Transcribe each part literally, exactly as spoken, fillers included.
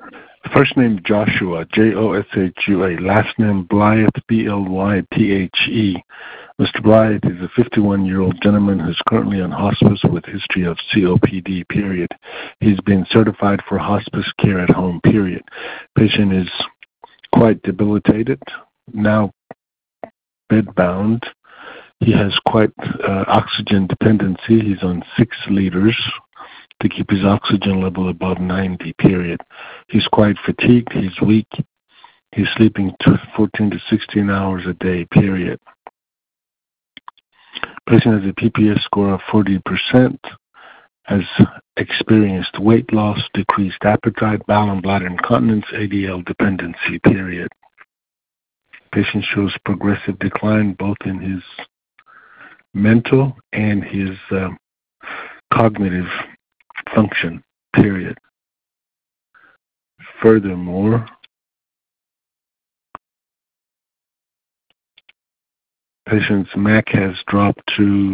First name Joshua, J O S H U A. Last name Blythe, B L Y T H E. Mister Blythe is a fifty-one-year-old gentleman who's currently on hospice with history of C O P D, period. He's been certified for hospice care at home, period. Patient is quite debilitated, now bedbound. He has quite uh, oxygen dependency. He's on six liters to keep his oxygen level above ninety, period. He's quite fatigued. He's weak. He's sleeping fourteen to sixteen hours a day, period. Patient has a P P S score of forty percent, has experienced weight loss, decreased appetite, bowel and bladder incontinence, A D L dependency, period. Patient shows progressive decline both in his mental and his uh, cognitive function, period. Furthermore, patient's M A C has dropped to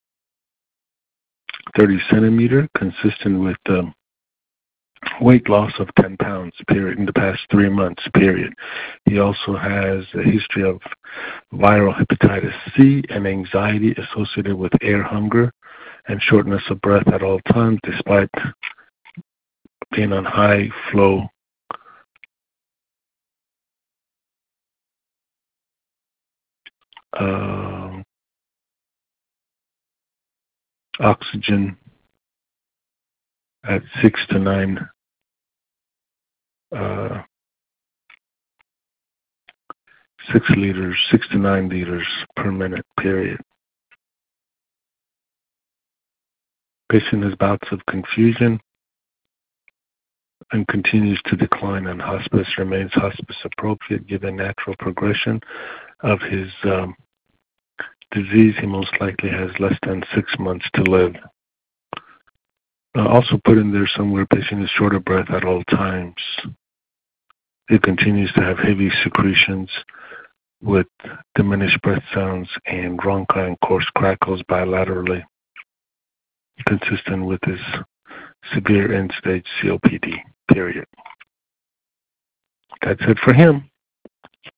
thirty centimeter, consistent with um, weight loss of ten pounds, period, in the past three months, period. He also has a history of viral hepatitis C and anxiety associated with air hunger and shortness of breath at all times, despite being on high flow uh, oxygen at six to nine uh, six liters, six to nine liters per minute, period. Patient has bouts of confusion and continues to decline on hospice, remains hospice appropriate given natural progression of his um, disease. He most likely has less than six months to live. Uh, also put in there somewhere, patient is short of breath at all times. He continues to have heavy secretions with diminished breath sounds and rhonchi and coarse crackles bilaterally, consistent with his severe end-stage C O P D, period. That's it for him.